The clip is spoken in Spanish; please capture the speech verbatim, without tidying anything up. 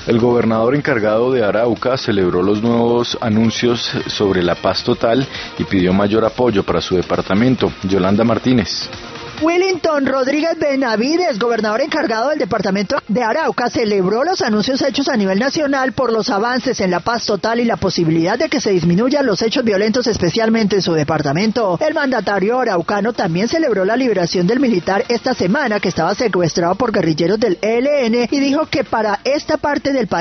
El gobernador encargado de Arauca celebró los nuevos anuncios sobre la paz total y pidió mayor apoyo para su departamento. Yolanda Martínez. Willington Rodríguez Benavides, gobernador encargado del departamento de Arauca, celebró los anuncios hechos a nivel nacional por los avances en la paz total y la posibilidad de que se disminuyan los hechos violentos, especialmente en su departamento. El mandatario araucano también celebró la liberación del militar esta semana que estaba secuestrado por guerrilleros del E L N y dijo que para esta parte del país